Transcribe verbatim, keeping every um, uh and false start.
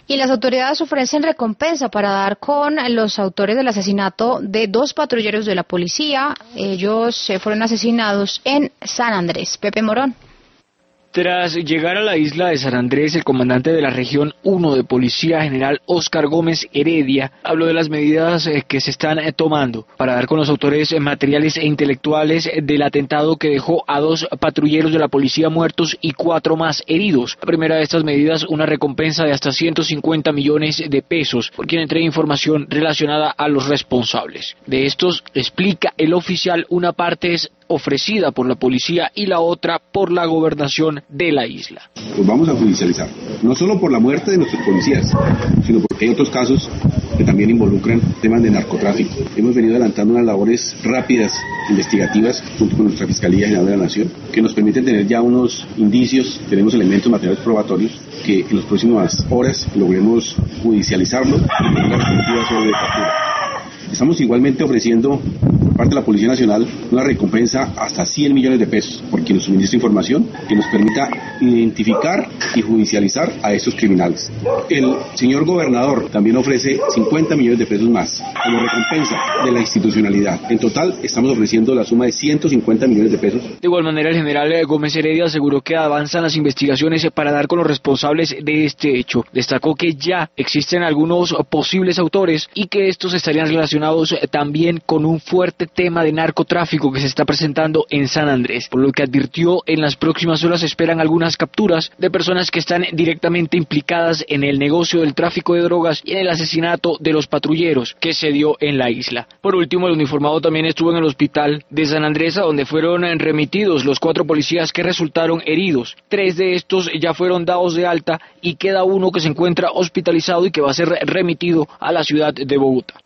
Y las autoridades ofrecen recompensa para dar con los autores del asesinato de dos patrulleros de la policía. Ellos eh, fueron asesinados en San Andrés. Pepe Morón. Tras llegar a la isla de San Andrés, el comandante de la región uno de Policía, general Óscar Gómez Heredia, habló de las medidas que se están tomando para dar con los autores materiales e intelectuales del atentado que dejó a dos patrulleros de la policía muertos y cuatro más heridos. La primera de estas medidas, una recompensa de hasta ciento cincuenta millones de pesos por quien entregue información relacionada a los responsables. De estos, explica el oficial, una parte es ofrecida por la policía y la otra por la gobernación de la isla. Pues vamos a judicializar, no solo por la muerte de nuestros policías, sino porque hay otros casos que también involucran temas de narcotráfico. Hemos venido adelantando unas labores rápidas, investigativas, junto con nuestra Fiscalía General de la Nación, que nos permiten tener ya unos indicios, tenemos elementos materiales probatorios, que en las próximas horas logremos judicializarlo y tener la respectiva sobre captura. Estamos igualmente ofreciendo por parte de la Policía Nacional una recompensa hasta cien millones de pesos por quien nos suministre información que nos permita identificar y judicializar a estos criminales. El señor gobernador también ofrece cincuenta millones de pesos más como recompensa de la institucionalidad. En total estamos ofreciendo la suma de ciento cincuenta millones de pesos. De igual manera, el general Gómez Heredia aseguró que avanzan las investigaciones para dar con los responsables de este hecho. Destacó que ya existen algunos posibles autores y que estos estarían relacionados también con un fuerte tema de narcotráfico que se está presentando en San Andrés, por lo que advirtió en las próximas horas se esperan algunas capturas de personas que están directamente implicadas en el negocio del tráfico de drogas y en el asesinato de los patrulleros que se dio en la isla. Por último, el uniformado también estuvo en el hospital de San Andrés, a donde fueron remitidos los cuatro policías que resultaron heridos. Tres de estos ya fueron dados de alta y queda uno que se encuentra hospitalizado y que va a ser remitido a la ciudad de Bogotá.